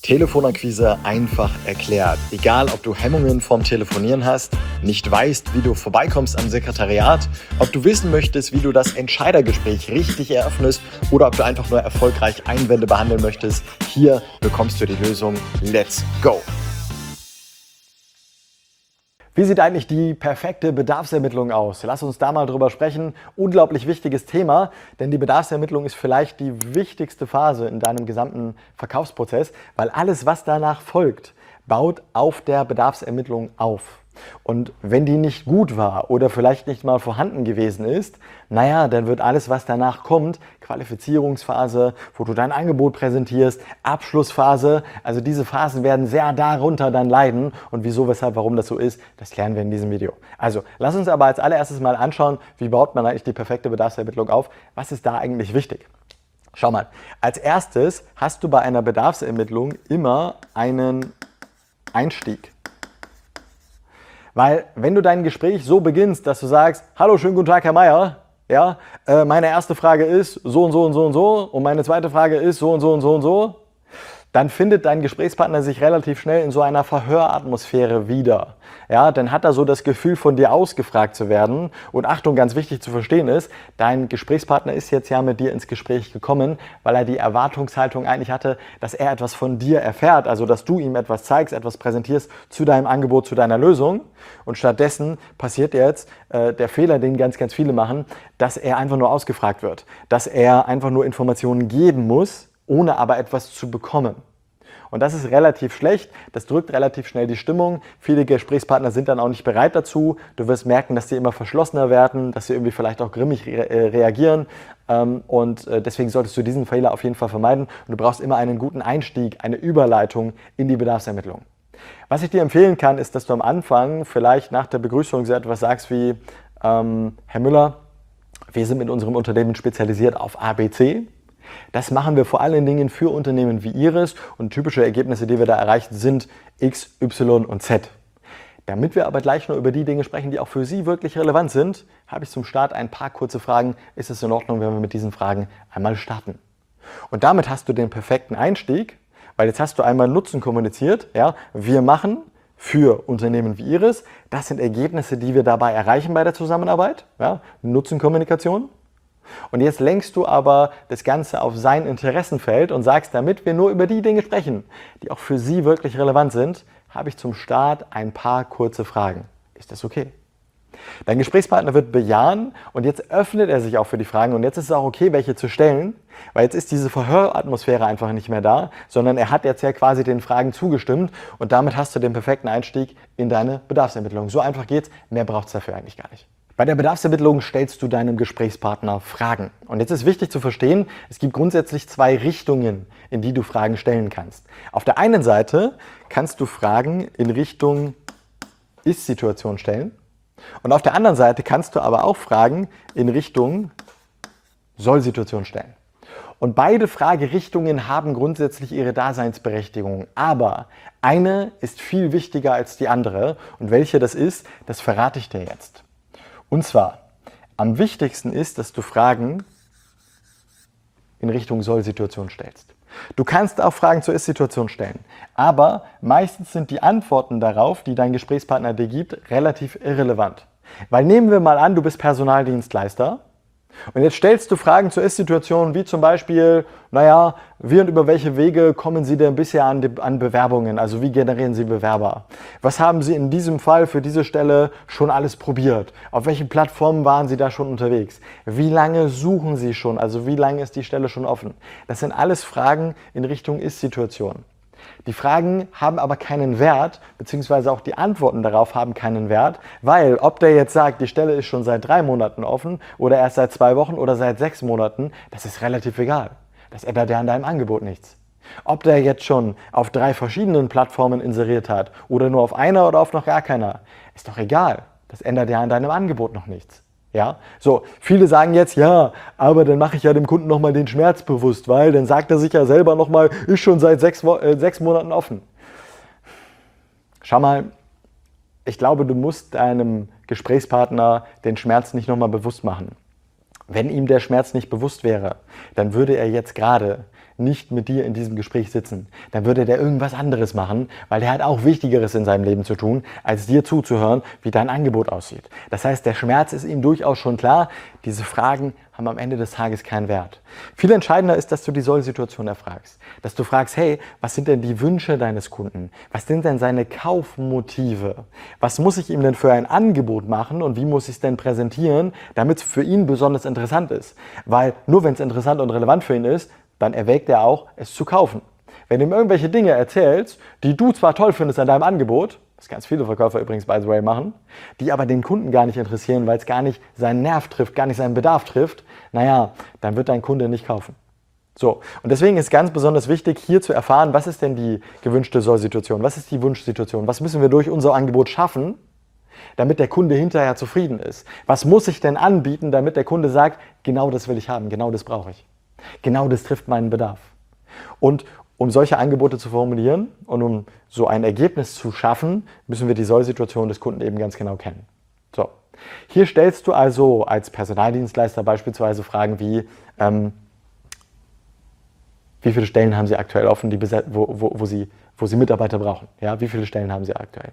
Telefonakquise einfach erklärt. Egal, ob du Hemmungen vom Telefonieren hast, nicht weißt, wie du vorbeikommst am Sekretariat, ob du wissen möchtest, wie du das Entscheidergespräch richtig eröffnest oder ob du einfach nur erfolgreich Einwände behandeln möchtest, hier bekommst du die Lösung. Let's go! Wie sieht eigentlich die perfekte Bedarfsermittlung aus? Lass uns da mal drüber sprechen. Unglaublich wichtiges Thema, denn die Bedarfsermittlung ist vielleicht die wichtigste Phase in deinem gesamten Verkaufsprozess, weil alles, was danach folgt, baut auf der Bedarfsermittlung auf. Und wenn die nicht gut war oder vielleicht nicht mal vorhanden gewesen ist, naja, dann wird alles, was danach kommt, Qualifizierungsphase, wo du dein Angebot präsentierst, Abschlussphase, also diese Phasen werden sehr darunter dann leiden. Und wieso, weshalb, warum das so ist, das lernen wir in diesem Video. Also, lass uns aber als allererstes mal anschauen, wie baut man eigentlich die perfekte Bedarfsermittlung auf? Was ist da eigentlich wichtig? Schau mal, als erstes hast du bei einer Bedarfsermittlung immer einen Einstieg. Weil wenn du dein Gespräch so beginnst, dass du sagst, hallo, schönen guten Tag, Herr Meier, ja, meine erste Frage ist so und so und so und so und meine zweite Frage ist so und so und so und so, dann findet dein Gesprächspartner sich relativ schnell in so einer Verhöratmosphäre wieder. Ja, dann hat er so das Gefühl, von dir ausgefragt zu werden. Und Achtung, ganz wichtig zu verstehen ist, dein Gesprächspartner ist jetzt ja mit dir ins Gespräch gekommen, weil er die Erwartungshaltung eigentlich hatte, dass er etwas von dir erfährt, also dass du ihm etwas zeigst, etwas präsentierst zu deinem Angebot, zu deiner Lösung. Und stattdessen passiert jetzt der Fehler, den ganz, ganz viele machen, dass er einfach nur ausgefragt wird, dass er einfach nur Informationen geben muss, ohne aber etwas zu bekommen. Und das ist relativ schlecht, das drückt relativ schnell die Stimmung. Viele Gesprächspartner sind dann auch nicht bereit dazu. Du wirst merken, dass sie immer verschlossener werden, dass sie irgendwie vielleicht auch grimmig reagieren. Und deswegen solltest du diesen Fehler auf jeden Fall vermeiden. Und du brauchst immer einen guten Einstieg, eine Überleitung in die Bedarfsermittlung. Was ich dir empfehlen kann, ist, dass du am Anfang vielleicht nach der Begrüßung so etwas sagst wie, Herr Müller, wir sind mit unserem Unternehmen spezialisiert auf ABC. Das machen wir vor allen Dingen für Unternehmen wie Ihres und typische Ergebnisse, die wir da erreichen, sind X, Y und Z. Damit wir aber gleich nur über die Dinge sprechen, die auch für Sie wirklich relevant sind, habe ich zum Start ein paar kurze Fragen. Ist es in Ordnung, wenn wir mit diesen Fragen einmal starten? Und damit hast du den perfekten Einstieg, weil jetzt hast du einmal Nutzen kommuniziert. Ja? Wir machen für Unternehmen wie Ihres. Das sind Ergebnisse, die wir dabei erreichen bei der Zusammenarbeit. Ja? Nutzenkommunikation. Und jetzt lenkst du aber das Ganze auf sein Interessenfeld und sagst, damit wir nur über die Dinge sprechen, die auch für Sie wirklich relevant sind, habe ich zum Start ein paar kurze Fragen. Ist das okay? Dein Gesprächspartner wird bejahen und jetzt öffnet er sich auch für die Fragen und jetzt ist es auch okay, welche zu stellen, weil jetzt ist diese Verhöratmosphäre einfach nicht mehr da, sondern er hat jetzt ja quasi den Fragen zugestimmt und damit hast du den perfekten Einstieg in deine Bedarfsermittlung. So einfach geht's, mehr braucht es dafür eigentlich gar nicht. Bei der Bedarfsermittlung stellst du deinem Gesprächspartner Fragen. Und jetzt ist wichtig zu verstehen, es gibt grundsätzlich zwei Richtungen, in die du Fragen stellen kannst. Auf der einen Seite kannst du Fragen in Richtung Ist-Situation stellen. Und auf der anderen Seite kannst du aber auch Fragen in Richtung Soll-Situation stellen. Und beide Fragerichtungen haben grundsätzlich ihre Daseinsberechtigung. Aber eine ist viel wichtiger als die andere. Und welche das ist, das verrate ich dir jetzt. Und zwar, am wichtigsten ist, dass du Fragen in Richtung Soll-Situation stellst. Du kannst auch Fragen zur Ist-Situation stellen, aber meistens sind die Antworten darauf, die dein Gesprächspartner dir gibt, relativ irrelevant. Weil nehmen wir mal an, du bist Personaldienstleister und jetzt stellst du Fragen zur Ist-Situation, wie zum Beispiel, naja, wie und über welche Wege kommen Sie denn bisher an Bewerbungen? Also wie generieren Sie Bewerber? Was haben Sie in diesem Fall für diese Stelle schon alles probiert? Auf welchen Plattformen waren Sie da schon unterwegs? Wie lange suchen Sie schon? Also wie lange ist die Stelle schon offen? Das sind alles Fragen in Richtung Ist-Situation. Die Fragen haben aber keinen Wert, beziehungsweise auch die Antworten darauf haben keinen Wert, weil ob der jetzt sagt, die Stelle ist schon seit 3 Monaten offen oder erst seit 2 Wochen oder seit 6 Monaten, das ist relativ egal. Das ändert ja an deinem Angebot nichts. Ob der jetzt schon auf 3 verschiedenen Plattformen inseriert hat oder nur auf einer oder auf noch gar keiner, ist doch egal. Das ändert ja an deinem Angebot noch nichts. Ja, so, viele sagen jetzt, ja, aber dann mache ich ja dem Kunden nochmal den Schmerz bewusst, weil dann sagt er sich ja selber nochmal, ist schon seit 6 Monaten offen. Schau mal, ich glaube, du musst deinem Gesprächspartner den Schmerz nicht nochmal bewusst machen. Wenn ihm der Schmerz nicht bewusst wäre, dann würde er jetzt gerade nicht mit dir in diesem Gespräch sitzen. Dann würde der irgendwas anderes machen, weil der hat auch Wichtigeres in seinem Leben zu tun, als dir zuzuhören, wie dein Angebot aussieht. Das heißt, der Schmerz ist ihm durchaus schon klar. Diese Fragen haben am Ende des Tages keinen Wert. Viel entscheidender ist, dass du die Soll-Situation erfragst. Dass du fragst, hey, was sind denn die Wünsche deines Kunden? Was sind denn seine Kaufmotive? Was muss ich ihm denn für ein Angebot machen und wie muss ich es denn präsentieren, damit es für ihn besonders interessant ist? Weil nur wenn es interessant und relevant für ihn ist, dann erwägt er auch, es zu kaufen. Wenn du ihm irgendwelche Dinge erzählst, die du zwar toll findest an deinem Angebot, was ganz viele Verkäufer übrigens by the way machen, die aber den Kunden gar nicht interessieren, weil es gar nicht seinen Nerv trifft, gar nicht seinen Bedarf trifft, naja, dann wird dein Kunde nicht kaufen. So, und deswegen ist ganz besonders wichtig, hier zu erfahren, was ist denn die gewünschte Soll-Situation, was ist die Wunschsituation, was müssen wir durch unser Angebot schaffen, damit der Kunde hinterher zufrieden ist. Was muss ich denn anbieten, damit der Kunde sagt, genau das will ich haben, genau das brauche ich. Genau das trifft meinen Bedarf. Und um solche Angebote zu formulieren und um so ein Ergebnis zu schaffen, müssen wir die Soll-Situation des Kunden eben ganz genau kennen. So. Hier stellst du also als Personaldienstleister beispielsweise Fragen wie, wie viele Stellen haben Sie aktuell offen, wo Sie Mitarbeiter brauchen? Ja, wie viele Stellen haben Sie aktuell?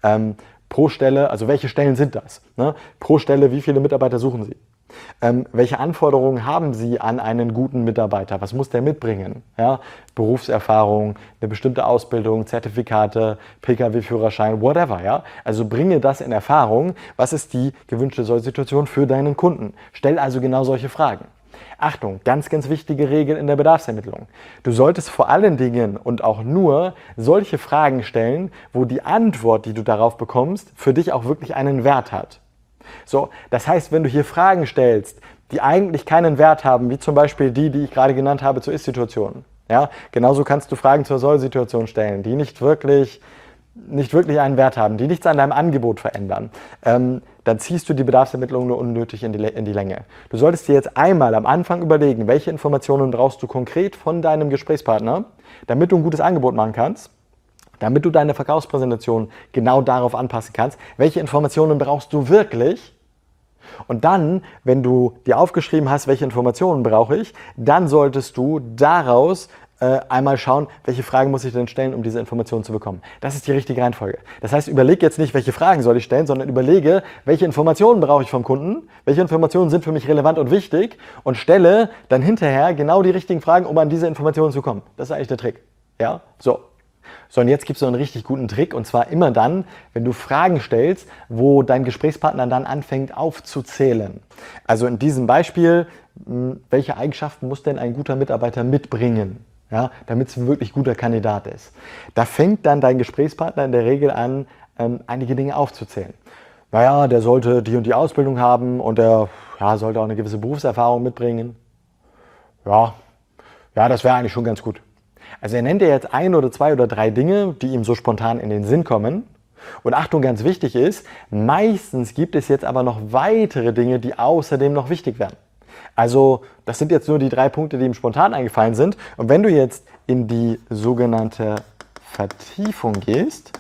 Pro Stelle, also welche Stellen sind das? Ne? Pro Stelle, wie viele Mitarbeiter suchen Sie? Welche Anforderungen haben Sie an einen guten Mitarbeiter? Was muss der mitbringen? Ja, Berufserfahrung, eine bestimmte Ausbildung, Zertifikate, Pkw-Führerschein, whatever. Ja? Also bringe das in Erfahrung. Was ist die gewünschte Soll-Situation für deinen Kunden? Stell also genau solche Fragen. Achtung, ganz, ganz wichtige Regel in der Bedarfsermittlung. Du solltest vor allen Dingen und auch nur solche Fragen stellen, wo die Antwort, die du darauf bekommst, für dich auch wirklich einen Wert hat. So, das heißt, wenn du hier Fragen stellst, die eigentlich keinen Wert haben, wie zum Beispiel die ich gerade genannt habe zur Ist-Situation, ja, genauso kannst du Fragen zur Soll-Situation stellen, die nicht wirklich einen Wert haben, die nichts an deinem Angebot verändern, dann ziehst du die Bedarfsermittlung nur unnötig in die Länge. Du solltest dir jetzt einmal am Anfang überlegen, welche Informationen brauchst du konkret von deinem Gesprächspartner, damit du ein gutes Angebot machen kannst, damit du deine Verkaufspräsentation genau darauf anpassen kannst, welche Informationen brauchst du wirklich. Und dann, wenn du dir aufgeschrieben hast, welche Informationen brauche ich, dann solltest du daraus einmal schauen, welche Fragen muss ich denn stellen, um diese Informationen zu bekommen. Das ist die richtige Reihenfolge. Das heißt, überleg jetzt nicht, welche Fragen soll ich stellen, sondern überlege, welche Informationen brauche ich vom Kunden, welche Informationen sind für mich relevant und wichtig und stelle dann hinterher genau die richtigen Fragen, um an diese Informationen zu kommen. Das ist eigentlich der Trick. Ja? So, und jetzt gibt es so einen richtig guten Trick und zwar immer dann, wenn du Fragen stellst, wo dein Gesprächspartner dann anfängt aufzuzählen. Also in diesem Beispiel, welche Eigenschaften muss denn ein guter Mitarbeiter mitbringen? Ja, damit es ein wirklich guter Kandidat ist. Da fängt dann dein Gesprächspartner in der Regel an, einige Dinge aufzuzählen. Naja, der sollte die und die Ausbildung haben und der sollte auch eine gewisse Berufserfahrung mitbringen. Ja, das wäre eigentlich schon ganz gut. Also er nennt dir jetzt 1 oder 2 oder 3 Dinge, die ihm so spontan in den Sinn kommen. Und Achtung, ganz wichtig ist, meistens gibt es jetzt aber noch weitere Dinge, die außerdem noch wichtig werden. Also das sind jetzt nur die 3 Punkte, die ihm spontan eingefallen sind. Und wenn du jetzt in die sogenannte Vertiefung gehst,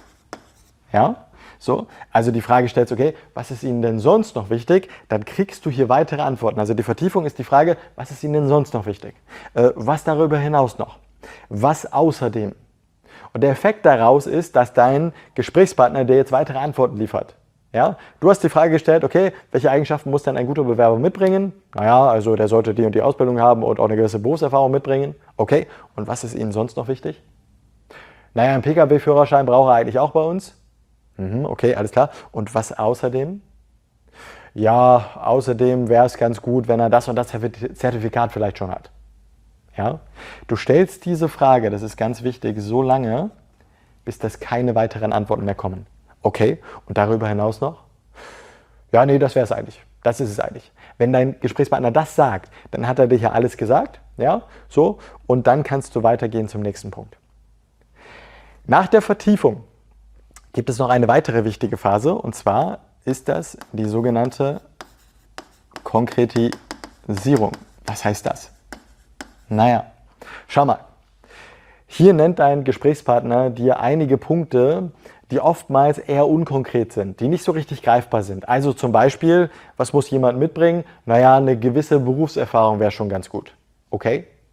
also die Frage stellst, okay, was ist Ihnen denn sonst noch wichtig, dann kriegst du hier weitere Antworten. Also die Vertiefung ist die Frage, was ist Ihnen denn sonst noch wichtig? Was darüber hinaus noch? Was außerdem? Und der Effekt daraus ist, dass dein Gesprächspartner dir jetzt weitere Antworten liefert. Ja? Du hast die Frage gestellt, okay, welche Eigenschaften muss denn ein guter Bewerber mitbringen? Naja, also der sollte die und die Ausbildung haben und auch eine gewisse Berufserfahrung mitbringen. Okay, und was ist Ihnen sonst noch wichtig? Naja, einen Pkw-Führerschein braucht er eigentlich auch bei uns. Okay, alles klar. Und was außerdem? Ja, außerdem wäre es ganz gut, wenn er das und das Zertifikat vielleicht schon hat. Ja? Du stellst diese Frage, das ist ganz wichtig, so lange, bis das keine weiteren Antworten mehr kommen. Okay, und darüber hinaus noch? Ja, nee, das wäre es eigentlich. Das ist es eigentlich. Wenn dein Gesprächspartner das sagt, dann hat er dir ja alles gesagt. Ja, so. Und dann kannst du weitergehen zum nächsten Punkt. Nach der Vertiefung gibt es noch eine weitere wichtige Phase. Und zwar ist das die sogenannte Konkretisierung. Was heißt das? Naja, schau mal. Hier nennt dein Gesprächspartner dir einige Punkte, die oftmals eher unkonkret sind, die nicht so richtig greifbar sind. Also zum Beispiel, was muss jemand mitbringen? Naja, eine gewisse Berufserfahrung wäre schon ganz gut. Okay?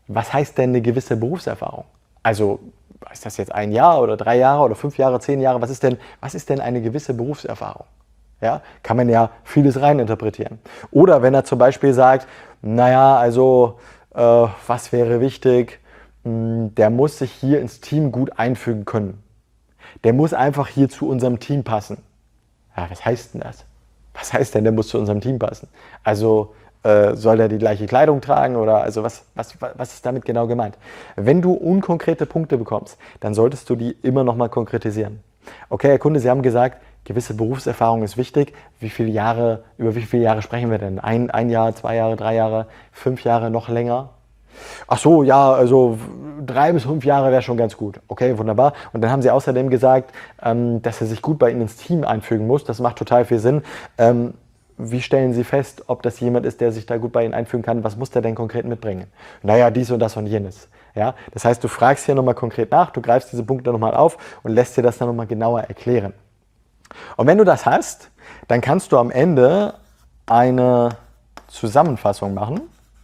was heißt denn eine gewisse Berufserfahrung? Also ist das jetzt 1 Jahr oder 3 Jahre oder 5 Jahre, 10 Jahre? Was ist denn eine gewisse Berufserfahrung? Ja, kann man ja vieles reininterpretieren. Oder wenn er zum Beispiel sagt, naja, also was wäre wichtig? Der muss sich hier ins Team gut einfügen können. Der muss einfach hier zu unserem Team passen. Ja, was heißt denn das? Was heißt denn, der muss zu unserem Team passen? Also soll er die gleiche Kleidung tragen oder also was ist damit genau gemeint? Wenn du unkonkrete Punkte bekommst, dann solltest du die immer noch mal konkretisieren. Okay, Herr Kunde, Sie haben gesagt, gewisse Berufserfahrung ist wichtig. Über wie viele Jahre sprechen wir denn? 1 Jahr, 2 Jahre, 3 Jahre, 5 Jahre, noch länger? Ach so, ja, also 3 bis 5 Jahre wäre schon ganz gut. Okay, wunderbar. Und dann haben Sie außerdem gesagt, dass er sich gut bei Ihnen ins Team einfügen muss. Das macht total viel Sinn. Wie stellen Sie fest, ob das jemand ist, der sich da gut bei Ihnen einfügen kann? Was muss der denn konkret mitbringen? Naja, dies und das und jenes. Ja? Das heißt, du fragst hier nochmal konkret nach, du greifst diese Punkte nochmal auf und lässt dir das dann nochmal genauer erklären. Und wenn du das hast, dann kannst du am Ende eine Zusammenfassung machen.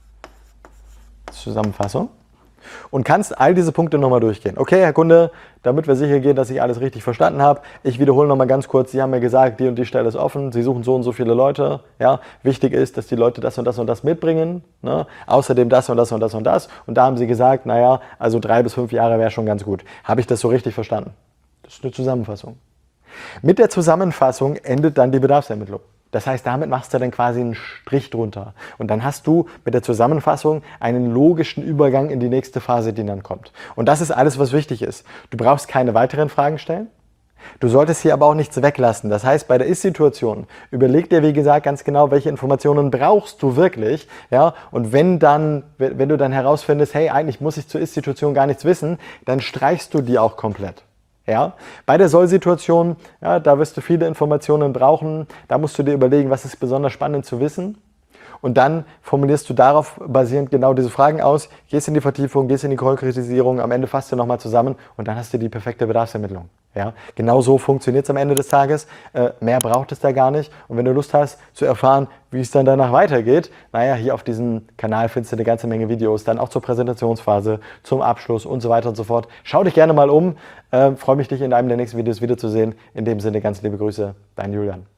Und kannst all diese Punkte nochmal durchgehen. Okay, Herr Kunde, damit wir sicher gehen, dass ich alles richtig verstanden habe, ich wiederhole nochmal ganz kurz, Sie haben mir gesagt, die und die Stelle ist offen, Sie suchen so und so viele Leute. Ja? Wichtig ist, dass die Leute das und das und das mitbringen. Ne? Außerdem das und das und das und das. Und da haben Sie gesagt, naja, also 3 bis 5 Jahre wäre schon ganz gut. Habe ich das so richtig verstanden? Das ist eine Zusammenfassung. Mit der Zusammenfassung endet dann die Bedarfsermittlung. Das heißt, damit machst du dann quasi einen Strich drunter. Und dann hast du mit der Zusammenfassung einen logischen Übergang in die nächste Phase, die dann kommt. Und das ist alles, was wichtig ist. Du brauchst keine weiteren Fragen stellen. Du solltest hier aber auch nichts weglassen. Das heißt, bei der Ist-Situation überleg dir, wie gesagt, ganz genau, welche Informationen brauchst du wirklich. Ja? Und wenn du dann herausfindest, hey, eigentlich muss ich zur Ist-Situation gar nichts wissen, dann streichst du die auch komplett. Ja? Bei der Soll-Situation, ja, da wirst du viele Informationen brauchen. Da musst du dir überlegen, was ist besonders spannend zu wissen. Und dann formulierst du darauf basierend genau diese Fragen aus, gehst in die Vertiefung, gehst in die Konkretisierung, am Ende fasst du nochmal zusammen und dann hast du die perfekte Bedarfsermittlung. Ja? Genau so funktioniert es am Ende des Tages. Mehr braucht es da gar nicht. Und wenn du Lust hast zu erfahren, wie es dann danach weitergeht, naja, hier auf diesem Kanal findest du eine ganze Menge Videos, dann auch zur Präsentationsphase, zum Abschluss und so weiter und so fort. Schau dich gerne mal um. Freue mich, dich in einem der nächsten Videos wiederzusehen. In dem Sinne ganz liebe Grüße, dein Julian.